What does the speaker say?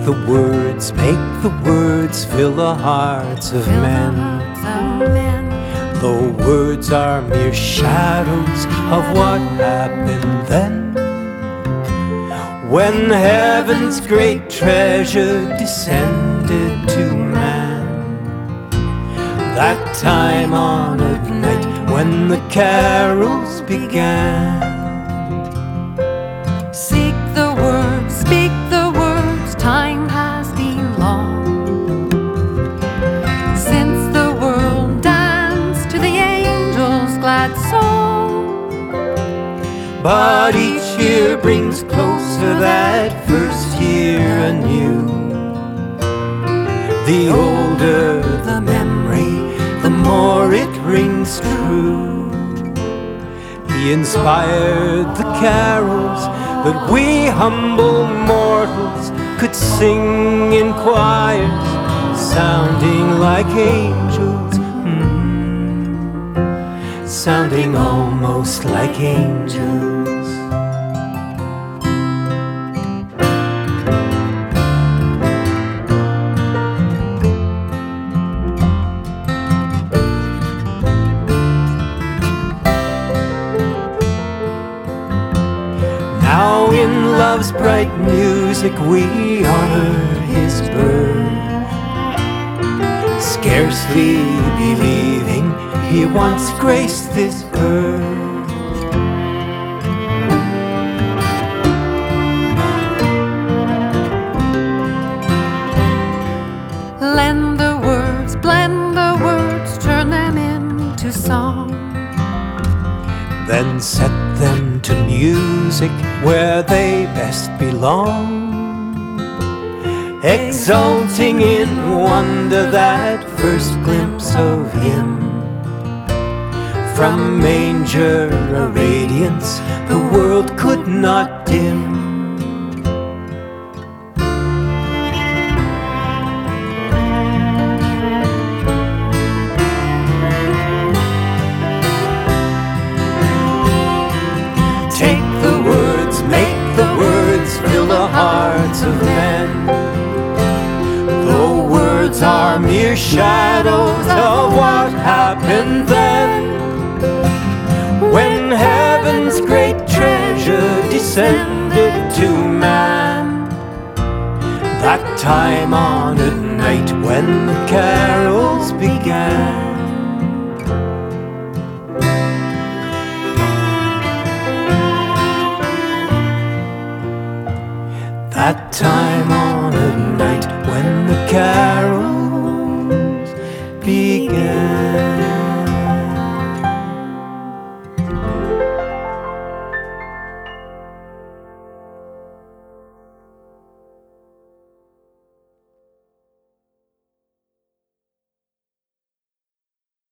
the words fill the hearts of men. Though words are mere shadows of what happened then, when heaven's great treasure descended to man. That time-honored night when the carols began. Seek the words, speak the words, time has been long since the world danced to the angels' glad song. But each year brings closer that first year anew. The older the memory, the more it rings true. He inspired the carols that we humble mortals could sing in choirs, sounding like angels, sounding almost like angels. Now in love's bright music we honor his birth, scarcely believing he once graced this earth. Lend the words, blend the words, turn them into song. Then set them to music where they best belong, exulting in wonder that first glimpse of him. From manger a radiance the world could not dim. Take the words, make the words fill the hearts of men. Though words are mere shadows of what happened then, when heaven's great treasure descended to man. That time-honored night when the carols began. That time-honored night when the carols began.